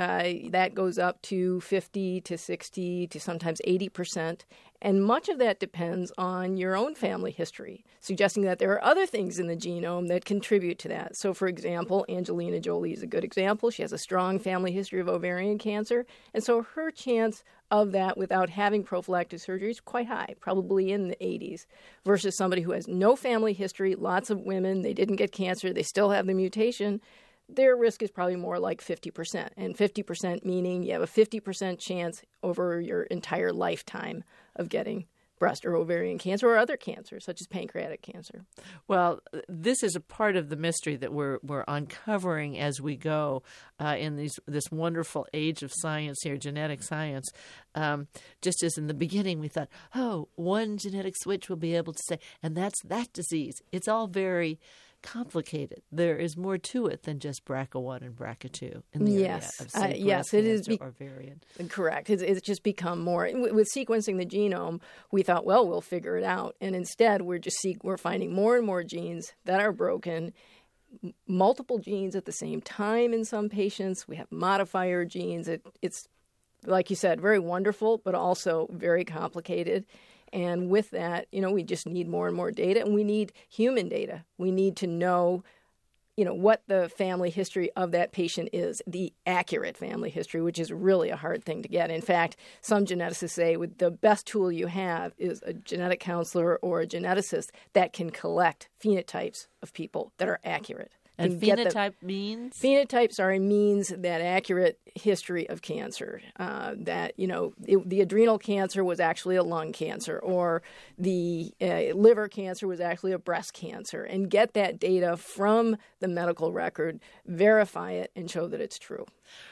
Uh, that goes up to fifty to sixty to sometimes eighty percent. And much of that depends on your own family history, suggesting that there are other things in the genome that contribute to that. So, for example, Angelina Jolie is a good example. She has a strong family history of ovarian cancer. And so her chance of that without having prophylactic surgery is quite high, probably in the eighties, versus somebody who has no family history, lots of women, they didn't get cancer, they still have the mutation. Their risk is probably more like fifty percent. And fifty percent meaning you have a fifty percent chance over your entire lifetime of getting breast or ovarian cancer or other cancers, such as pancreatic cancer. Well, this is a part of the mystery that we're we're uncovering as we go uh, in these this wonderful age of science here, genetic science. Um, just as in the beginning we thought, oh, one genetic switch will be able to say, and that's that disease. It's all very complicated. There is more to it than just B R C A one and B R C A two in the yes. area of, say, uh, yes, it is be- or ovarian. Correct. It's, it's just become more with sequencing the genome. We thought, well, we'll figure it out, and instead, we're just see- we're finding more and more genes that are broken. M- multiple genes at the same time in some patients. We have modifier genes. It, it's like you said, very wonderful, but also very complicated. And with that, you know, we just need more and more data, and we need human data. We need to know, you know, what the family history of that patient is, the accurate family history, which is really a hard thing to get. In fact, some geneticists say with the best tool you have is a genetic counselor or a geneticist that can collect phenotypes of people that are accurate. And phenotype the, means? Phenotypes are means that accurate history of cancer. Uh, that, you know, it, the adrenal cancer was actually a lung cancer, or the uh, liver cancer was actually a breast cancer. And get that data from the medical record, verify it, and show that it's true.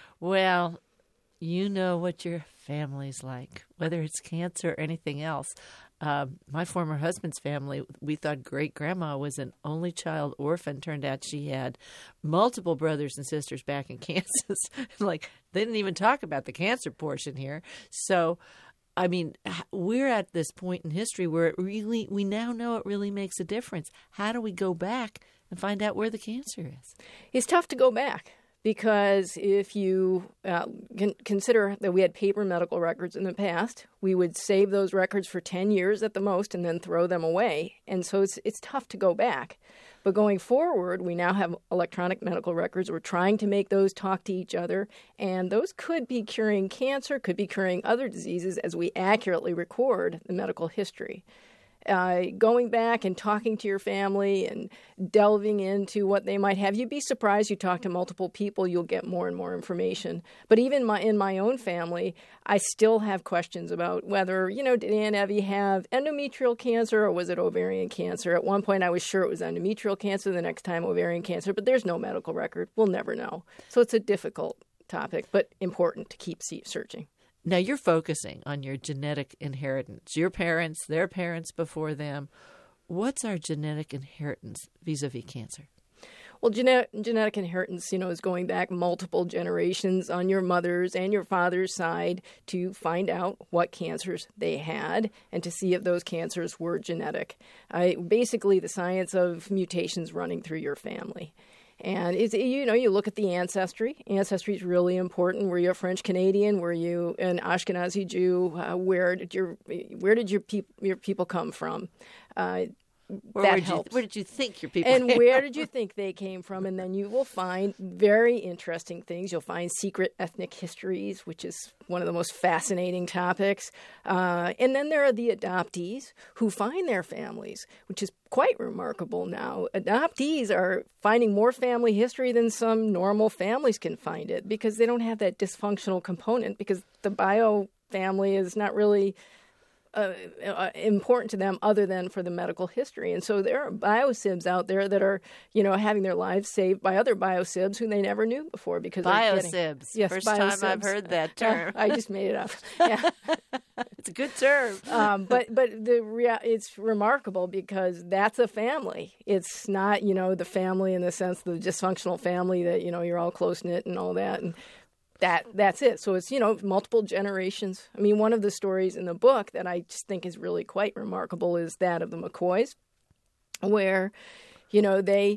Well, you know what your family's like, whether it's cancer or anything else. Uh, my former husband's family, we thought great-grandma was an only child orphan. Turned out she had multiple brothers and sisters back in Kansas. Like, they didn't even talk about the cancer portion here. So, I mean, we're at this point in history where it really, we now know it really makes a difference. How do we go back and find out where the cancer is? It's tough to go back. Because if you uh, can consider that we had paper medical records in the past, we would save those records for ten years at the most and then throw them away. And so it's it's tough to go back. But going forward, we now have electronic medical records. We're trying to make those talk to each other. And those could be curing cancer, could be curing other diseases as we accurately record the medical history. Uh, going back and talking to your family and delving into what they might have. You'd be surprised. You talk to multiple people, you'll get more and more information. But even my, in my own family, I still have questions about whether, you know, did Aunt Evie have endometrial cancer or was it ovarian cancer? At one point, I was sure it was endometrial cancer. The next time, ovarian cancer. But there's no medical record. We'll never know. So it's a difficult topic, but important to keep searching. Now, you're focusing on your genetic inheritance, your parents, their parents before them. What's our genetic inheritance vis-a-vis cancer? Well, genetic, genetic inheritance, you know, is going back multiple generations on your mother's and your father's side to find out what cancers they had and to see if those cancers were genetic. Uh, basically, the science of mutations running through your family. And, it's, you know, you look at the ancestry. Ancestry is really important. Were you a French Canadian? Were you an Ashkenazi Jew? Uh, where did your where did your, peop- your people come from? Uh, Where, that where, did helps. you, where did you think your people and came where from? did you think they came from? And then you will find very interesting things. You'll find secret ethnic histories, which is one of the most fascinating topics. Uh, and then there are the adoptees who find their families, which is quite remarkable now. Adoptees are finding more family history than some normal families can find it because they don't have that dysfunctional component because the bio family is not really Uh, uh, important to them other than for the medical history. And so there are biosibs out there that are, you know, having their lives saved by other biosibs who they never knew before. Because biosibs. Getting, yes, First biosibs. time I've heard that term. I just made it up. Yeah. It's a good term. um, but but the rea- it's remarkable because that's a family. It's not, you know, the family in the sense of the dysfunctional family that, you know, you're all close-knit and all that. And That that's it. So it's, you know, multiple generations. I mean, one of the stories in the book that I just think is really quite remarkable is that of the McCoys, where, you know, they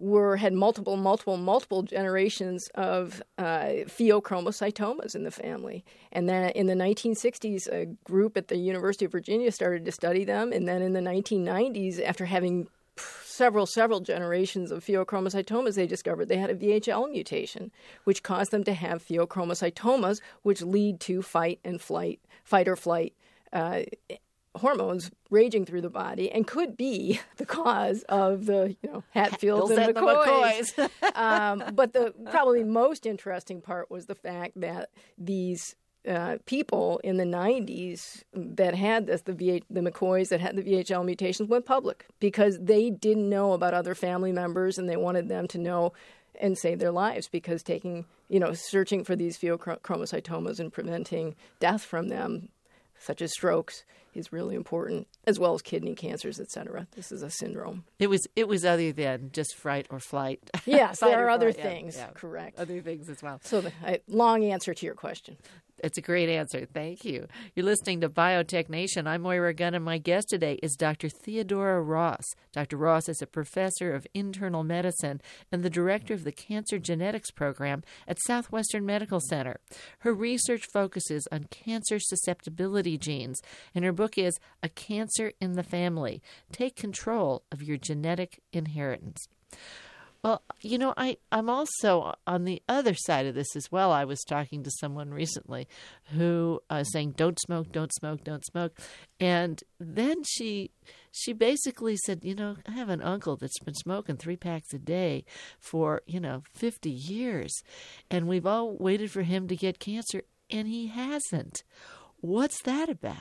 were had multiple, multiple, multiple generations of uh, pheochromocytomas in the family. And then in the nineteen sixties, a group at the University of Virginia started to study them. And then in the nineteen nineties, after having several, several generations of pheochromocytomas, they discovered they had a V H L mutation, which caused them to have pheochromocytomas, which lead to fight and flight, fight or flight uh, hormones raging through the body, and could be the cause of the you know Hatfields and, and McCoys. The McCoys. um, but the probably most interesting part was the fact that these uh, people in the nineties that had this, the V H, the McCoys that had the V H L mutations, went public because they didn't know about other family members, and they wanted them to know and save their lives, because taking you know searching for these pheochromocytomas and preventing death from them, such as strokes, is really important, as well as kidney cancers, et cetera. This is a syndrome. It was it was other than just fright or flight. Yes, Fight there or are other flight, yeah, things. yeah. Correct. Other things as well. So the I, long answer to your question. It's a great answer. Thank you. You're listening to Biotech Nation. I'm Moira Gunn, and my guest today is Doctor Theodora Ross. Doctor Ross is a professor of internal medicine and the director of the Cancer Genetics Program at Southwestern Medical Center. Her research focuses on cancer susceptibility genes, and her book is A Cancer in the Family: Take Control of Your Genetic Inheritance. Well, you know, I, I'm also on the other side of this as well. I was talking to someone recently who was uh, saying, don't smoke, don't smoke, don't smoke. And then she she basically said, you know, I have an uncle that's been smoking three packs a day for, you know, fifty years. And we've all waited for him to get cancer, and he hasn't. What's that about?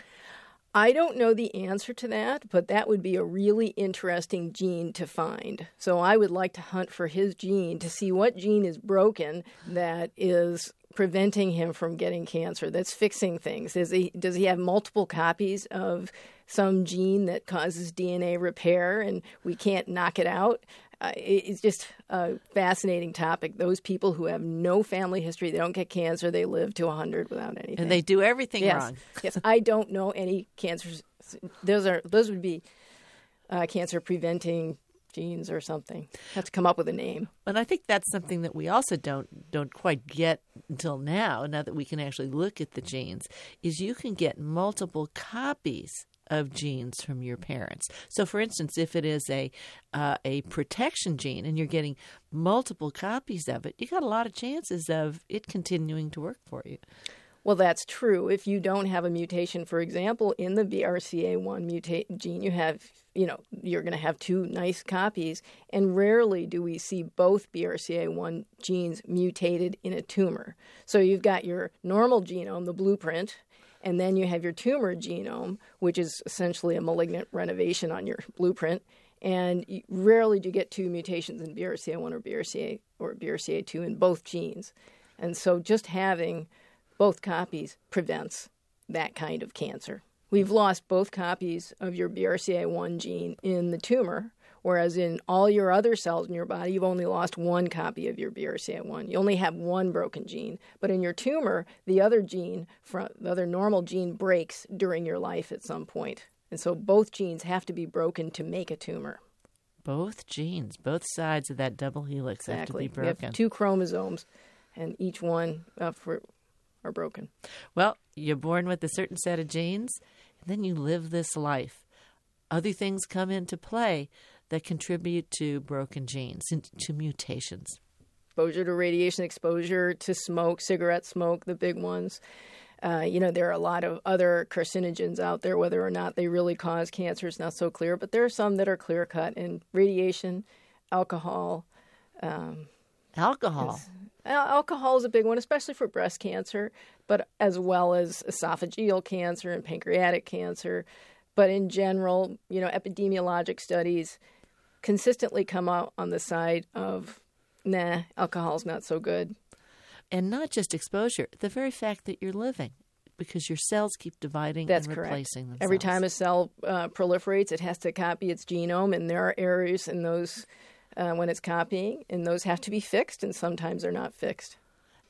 I don't know the answer to that, but that would be a really interesting gene to find. So I would like to hunt for his gene to see what gene is broken that is preventing him from getting cancer, that's fixing things. Does he, does he have multiple copies of some gene that causes D N A repair and we can't knock it out? Uh, it's just a fascinating topic. Those people who have no family history, they don't get cancer, they live to one hundred without anything. And they do everything yes. wrong. Yes, I don't know any cancers. Those are those would be uh, cancer-preventing genes or something. Have to come up with a name. And I think that's something that we also don't don't quite get until now, now that we can actually look at the genes, is you can get multiple copies of genes from your parents. So, for instance, if it is a uh, a protection gene and you're getting multiple copies of it, you got a lot of chances of it continuing to work for you. Well, that's true. If you don't have a mutation, for example, in the B R C A one mutate gene, you have, you know, you're going to have two nice copies. And rarely do we see both B R C A one genes mutated in a tumor. So you've got your normal genome, the blueprint, and then you have your tumor genome, which is essentially a malignant renovation on your blueprint. And rarely do you get two mutations in B R C A one or B R C A or B R C A two in both genes. And so just having both copies prevents that kind of cancer. We've lost both copies of your B R C A one gene in the tumor, whereas in all your other cells in your body, you've only lost one copy of your B R C A one. You only have one broken gene. But in your tumor, the other gene, the other normal gene, breaks during your life at some point. And so both genes have to be broken to make a tumor. Both genes, both sides of that double helix exactly. have to be broken. We have two chromosomes, and each one uh, for, are broken. Well, you're born with a certain set of genes, and then you live this life. Other things come into play that contribute to broken genes, to mutations. Exposure to radiation, exposure to smoke, cigarette smoke, the big ones. Uh, you know, there are a lot of other carcinogens out there. Whether or not they really cause cancer is not so clear, but there are some that are clear-cut. And radiation, alcohol. Um, alcohol? Is, alcohol is a big one, especially for breast cancer, but as well as esophageal cancer and pancreatic cancer. But in general, you know, epidemiologic studies consistently come out on the side of, nah, alcohol's not so good. And not just exposure, the very fact that you're living, because your cells keep dividing That's and correct. replacing themselves. Every time a cell uh, proliferates, it has to copy its genome, and there are errors in those uh, when it's copying, and those have to be fixed, and sometimes they're not fixed.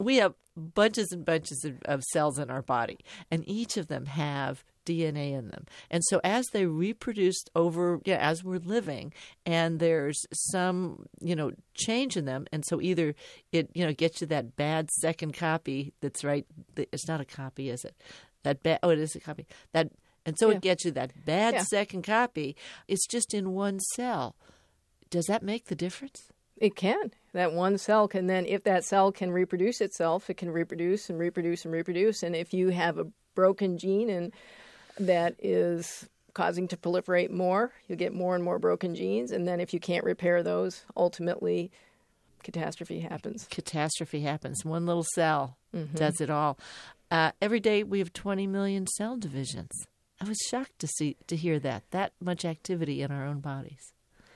we have bunches and bunches of, of cells in our body, and each of them have D N A in them. And so as they reproduce over, yeah, as we're living, and there's some, you know, change in them, and so either it, you know, gets you that bad second copy that's right, it's not a copy, is it? That bad, oh, it is a copy. That, and so Yeah. it gets you that bad Yeah. second copy. It's just in one cell. Does that make the difference? It can. That one cell can then, if that cell can reproduce itself, it can reproduce and reproduce and reproduce. And if you have a broken gene and that is causing to proliferate more, you'll get more and more broken genes. And then if you can't repair those, ultimately catastrophe happens. Catastrophe happens. One little cell Mm-hmm. does it all. Uh, every day we have twenty million cell divisions. I was shocked to see to hear that that much activity in our own bodies.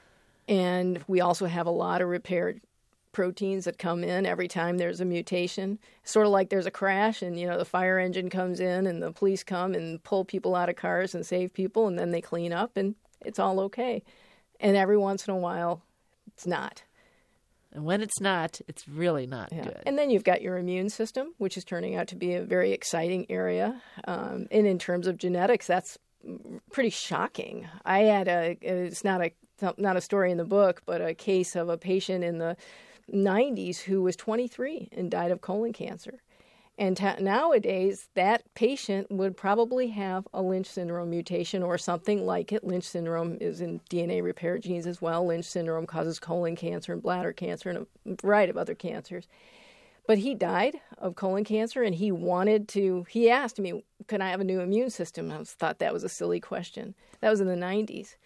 And we also have a lot of repaired proteins that come in every time there's a mutation. Sort of like there's a crash and, you know, the fire engine comes in and the police come and pull people out of cars and save people, and then they clean up and it's all okay. And every once in a while, it's not. And when it's not, it's really not Yeah. good. And then you've got your immune system, which is turning out to be a very exciting area. Um, and in terms of genetics, that's pretty shocking. I had a, it's not a, not a story in the book, but a case of a patient in the nineties who was twenty-three and died of colon cancer. And ta- nowadays, that patient would probably have a Lynch syndrome mutation or something like it. Lynch syndrome is in D N A repair genes as well. Lynch syndrome causes colon cancer and bladder cancer and a variety of other cancers. But he died of colon cancer, and he wanted to, he asked me, can I have a new immune system? I was, thought that was a silly question. That was in the nineties.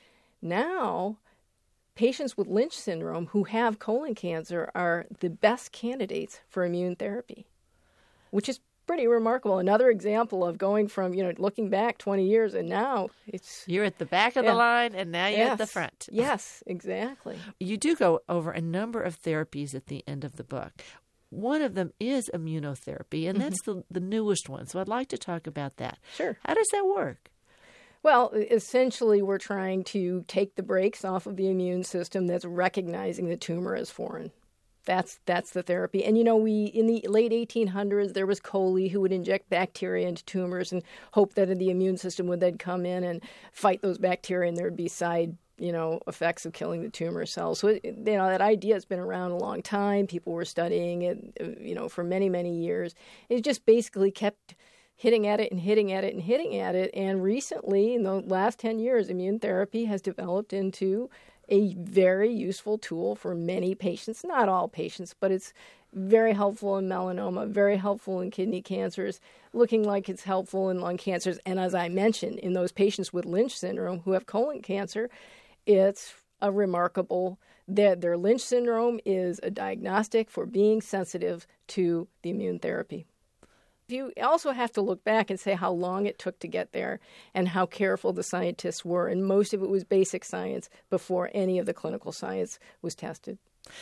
Now, patients with Lynch syndrome who have colon cancer are the best candidates for immune therapy, which is pretty remarkable. Another example of going from, you know, looking back twenty years and now it's... You're at the back of Yeah. the line, and now you're yes, at the front. Yes, exactly. You do go over a number of therapies at the end of the book. One of them is immunotherapy, and that's the, the newest one. So I'd like to talk about that. Sure. How does that work? Well, essentially, we're trying to take the brakes off of the immune system that's recognizing the tumor as foreign. That's that's the therapy. And, you know, we in the late eighteen hundreds, there was Coley who would inject bacteria into tumors and hope that the immune system would then come in and fight those bacteria, and there would be side, you know, effects of killing the tumor cells. So, it, you know, that idea has been around a long time. People were studying it, you know, for many, many years. It just basically kept hitting at it and hitting at it and hitting at it. And recently, in the last ten years, immune therapy has developed into a very useful tool for many patients, not all patients, but it's very helpful in melanoma, very helpful in kidney cancers, looking like it's helpful in lung cancers. And as I mentioned, in those patients with Lynch syndrome who have colon cancer, it's a remarkable that their Lynch syndrome is a diagnostic for being sensitive to the immune therapy. You also have to look back and say how long it took to get there and how careful the scientists were. And most of it was basic science before any of the clinical science was tested.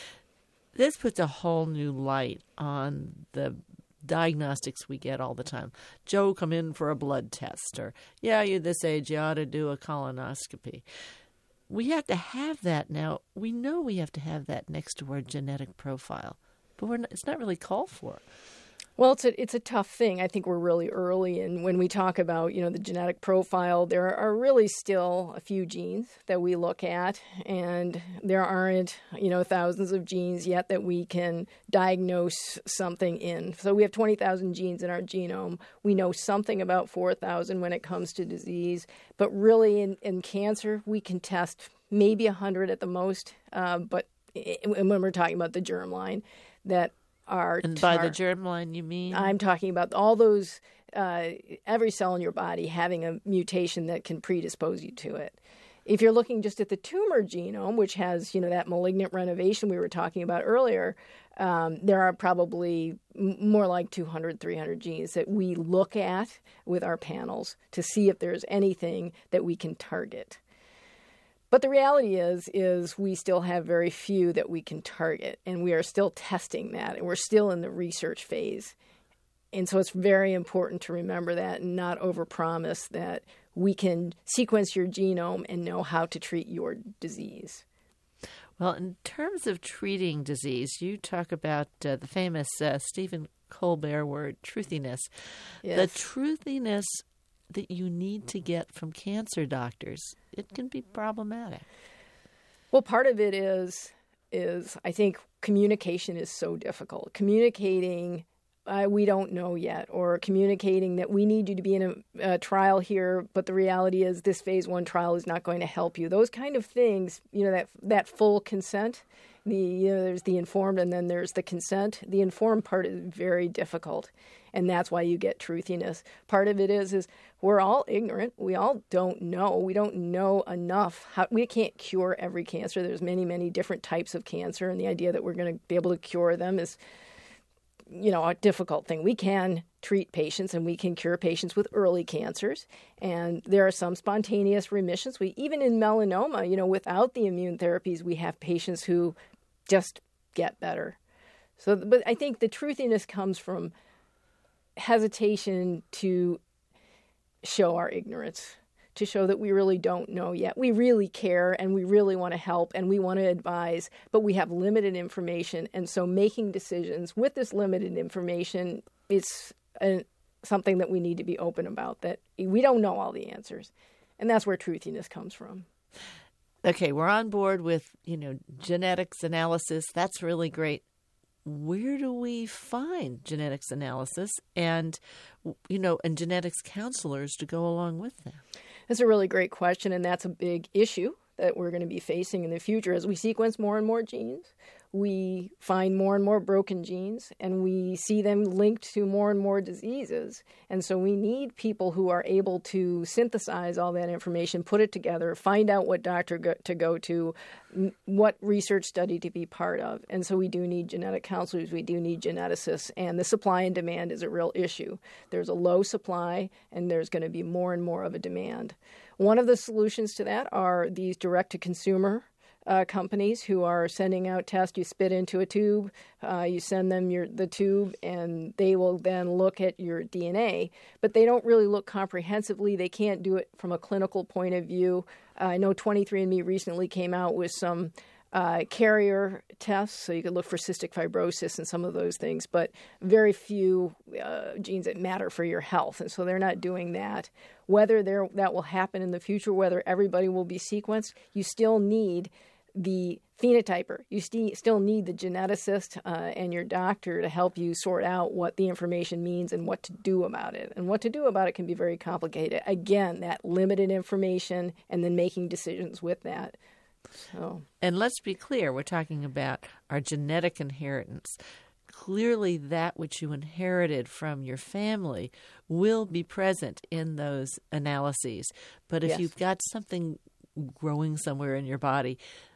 This puts a whole new light on the diagnostics we get all the time. Joe, come in for a blood test, or, yeah, you're this age, you ought to do a colonoscopy. We have to have that now. We know we have to have that next to our genetic profile, but we're not, it's not really called for. Well, it's a, it's a tough thing. I think we're really early, and when we talk about, you know, the genetic profile, there are really still a few genes that we look at, and there aren't, you know, thousands of genes yet that we can diagnose something in. So we have twenty thousand genes in our genome. We know something about four thousand when it comes to disease, but really in, in cancer, we can test maybe one hundred at the most, uh, but when we're talking about the germline, that are And by tar- the germline, you mean? I'm talking about all those, uh, every cell in your body having a mutation that can predispose you to it. If you're looking just at the tumor genome, which has, you know, that malignant renovation we were talking about earlier, um, there are probably m- more like two hundred, three hundred genes that we look at with our panels to see if there's anything that we can target. But the reality is, is we still have very few that we can target, and we are still testing that, and we're still in the research phase. And so it's very important to remember that and not overpromise that we can sequence your genome and know how to treat your disease. Well, in terms of treating disease, you talk about uh, the famous uh, Stephen Colbert word, truthiness. Yes. The truthiness that you need to get from cancer doctors, it can be problematic. Well, part of it is, is I think communication is so difficult. Communicating, uh, we don't know yet, or communicating that we need you to be in a, a trial here, but the reality is this phase one trial is not going to help you. Those kind of things, you know, that that full consent, the you know, there's the informed and then there's the consent. The informed part is very difficult, and that's why you get truthiness. Part of it is is we're all ignorant. We all don't know. We don't know enough. How, we can't cure every cancer. There's many, many different types of cancer, and the idea that we're going to be able to cure them is, you know, a difficult thing. We can treat patients and we can cure patients with early cancers. And there are some spontaneous remissions. We even in melanoma, you know, without the immune therapies, we have patients who just get better. So, but I think the truthiness comes from hesitation to show our ignorance, to show that we really don't know yet. We really care and we really want to help and we want to advise, but we have limited information. And so making decisions with this limited information is a, something that we need to be open about, that we don't know all the answers. And that's where truthiness comes from. Okay, we're on board with, you know, genetics analysis. That's really great. Where do we find genetics analysis and, you know, and genetics counselors to go along with them? That's a really great question, and that's a big issue that we're going to be facing in the future. As we sequence more and more genes, we find more and more broken genes, and we see them linked to more and more diseases. And so we need people who are able to synthesize all that information, put it together, find out what doctor go- to go to, m- what research study to be part of. And so we do need genetic counselors, we do need geneticists, and the supply and demand is a real issue. There's a low supply, and there's going to be more and more of a demand. One of the solutions to that are these direct-to-consumer Uh, companies who are sending out tests. You spit into a tube, uh, you send them your the tube, and they will then look at your D N A. But they don't really look comprehensively. They can't do it from a clinical point of view. Uh, I know twenty-three and me recently came out with some uh, carrier tests, so you could look for cystic fibrosis and some of those things, but very few uh, genes that matter for your health. And so they're not doing that. Whether there that will happen in the future, whether everybody will be sequenced, you still need the phenotyper. You st- still need the geneticist uh, and your doctor to help you sort out what the information means and what to do about it. And what to do about it can be very complicated. Again, that limited information and then making decisions with that. So. And let's be clear, we're talking about our genetic inheritance. Clearly, that which you inherited from your family will be present in those analyses. But if Yes. you've got something growing somewhere in your body,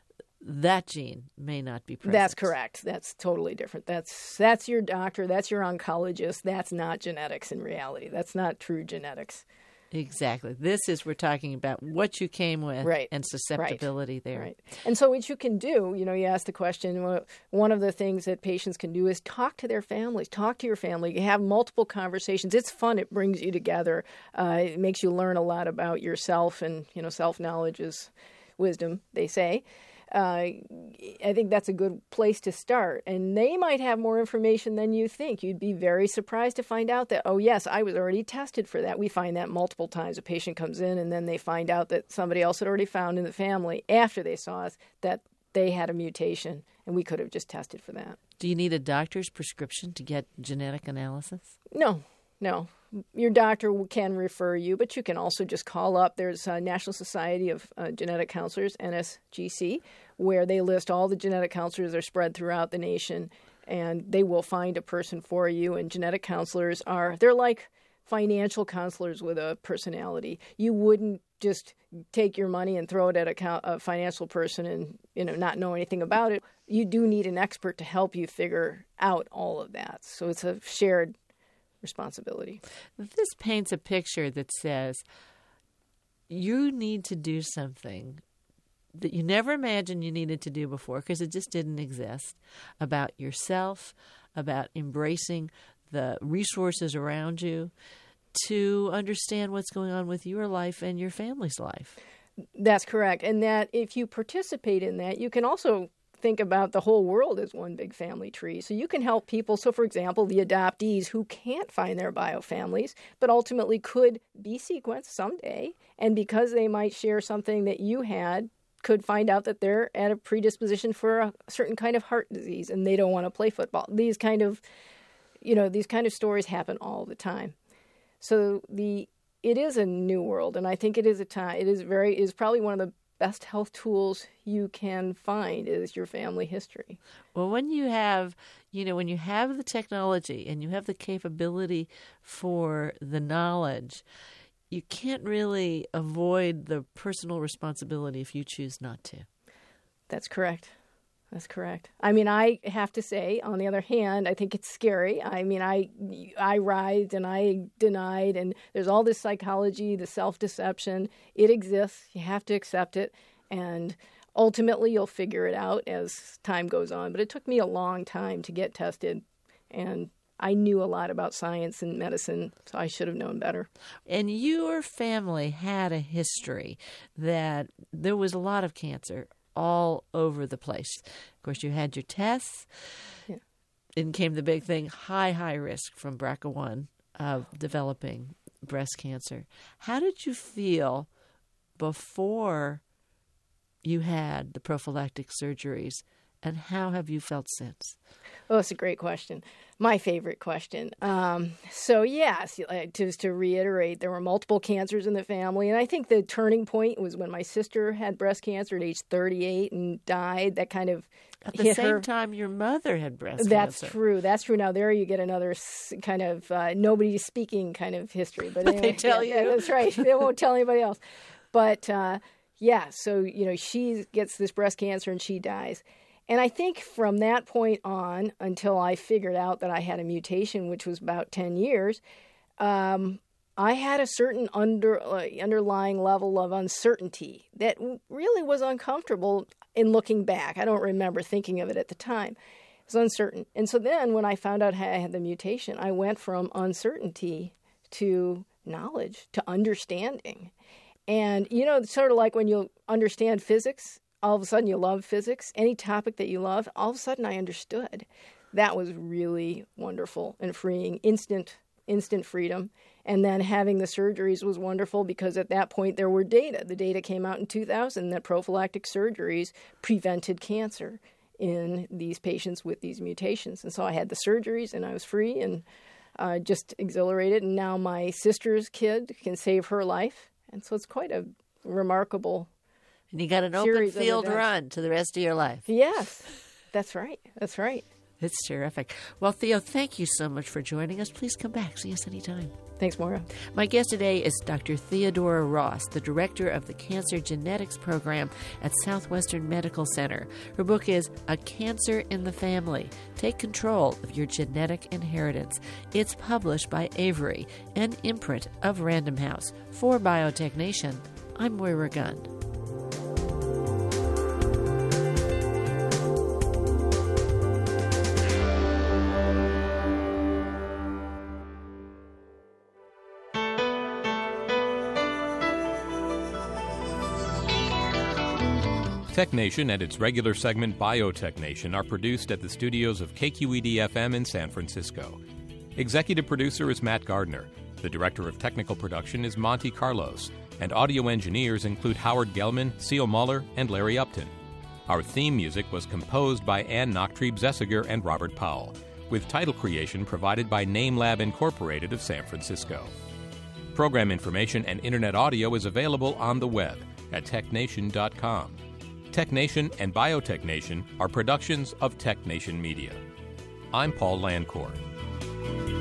that gene may not be present. That's correct. That's totally different. That's that's your doctor. That's your oncologist. That's not genetics in reality. That's not true genetics. Exactly. This is, we're talking about what you came with, right. and susceptibility right. there. Right. And so what you can do, you know, you asked the question, well, one of the things that patients can do is talk to their families, talk to your family, have multiple conversations. It's fun. It brings you together. Uh, it makes you learn a lot about yourself, and, you know, self-knowledge is wisdom, they say. Uh, I think that's a good place to start. And they might have more information than you think. You'd be very surprised to find out that, oh, yes, I was already tested for that. We find that multiple times. A patient comes in and then they find out that somebody else had already found in the family after they saw us that they had a mutation, and we could have just tested for that. Do you need a doctor's prescription to get genetic analysis? No, no. Your doctor can refer you, but you can also just call up. There's a National Society of uh, Genetic Counselors, N S G C, where they list all the genetic counselors that are spread throughout the nation, and they will find a person for you. And genetic counselors are, they're like financial counselors with a personality. You wouldn't just take your money and throw it at a, a financial person and, you know, not know anything about it. You do need an expert to help you figure out all of that. So it's a shared responsibility. This paints a picture that says you need to do something that you never imagined you needed to do before because it just didn't exist, about yourself, about embracing the resources around you to understand what's going on with your life and your family's life. That's correct. And that if you participate in that, you can also think about the whole world as one big family tree. So you can help people. So, for example, the adoptees who can't find their biofamilies, but ultimately could be sequenced someday. And because they might share something that you had, could find out that they're at a predisposition for a certain kind of heart disease and they don't want to play football. These kind of, you know, these kind of stories happen all the time. So the it is a new world, and I think it is a time. It is very is probably one of the best health tools you can find is your family history. Well, when you have, you know, when you have the technology and you have the capability for the knowledge, you can't really avoid the personal responsibility if you choose not to. That's correct. That's correct. I mean, I have to say, on the other hand, I think it's scary. I mean, I I writhed and I denied, and there's all this psychology, the self-deception. It exists. You have to accept it, and ultimately you'll figure it out as time goes on. But it took me a long time to get tested, and I knew a lot about science and medicine, so I should have known better. And your family had a history that there was a lot of cancer all over the place. Of course, you had your tests. Yeah. Then came the big thing, high, high risk from B R C A one of developing breast cancer. How did you feel before you had the prophylactic surgeries, and how have you felt since? Oh, it's a great question. My favorite question. Um, so, yes, just to reiterate, there were multiple cancers in the family. And I think the turning point was when my sister had breast cancer at age thirty-eight and died. That kind of At the hit same her. time, your mother had breast That's cancer. true. That's true. Now, there you get another kind of uh, nobody speaking kind of history. But anyway, they tell yeah, you. That's right. They won't tell anybody else. But, uh, yeah, so, you know, she gets this breast cancer and she dies. And I think from that point on, until I figured out that I had a mutation, which was about ten years, um, I had a certain under uh, underlying level of uncertainty that really was uncomfortable in looking back. I don't remember thinking of it at the time. It was uncertain. And so then when I found out I had the mutation, I went from uncertainty to knowledge, to understanding. And, you know, it's sort of like when you understand physics, all of a sudden you love physics. Any topic that you love, all of a sudden I understood. That was really wonderful and freeing, instant, instant freedom. And then having the surgeries was wonderful because at that point there were data. The data came out in two thousand that prophylactic surgeries prevented cancer in these patients with these mutations. And so I had the surgeries and I was free and uh, just exhilarated. And now my sister's kid can save her life. And so it's quite a remarkable And you got an open field run to the rest of your life. Yes, that's right. That's right. It's terrific. Well, Theo, thank you so much for joining us. Please come back. See us anytime. Thanks, Maura. My guest today is Doctor Theodora Ross, the director of the Cancer Genetics Program at Southwestern Medical Center. Her book is A Cancer in the Family. Take control of your genetic inheritance. It's published by Avery, an imprint of Random House. For Biotech Nation, I'm Moira Gunn. Tech Nation and its regular segment Biotech Nation are produced at the studios of K Q E D F M in San Francisco. Executive producer is Matt Gardner. The director of technical production is Monty Carlos. And audio engineers include Howard Gelman, Seal Muller, and Larry Upton. Our theme music was composed by Ann Nachtrieb-Zessiger and Robert Powell, with title creation provided by NameLab Incorporated of San Francisco. Program information and internet audio is available on the web at tech nation dot com. Tech Nation and Biotech Nation are productions of Tech Nation Media. I'm Paul Lancourt.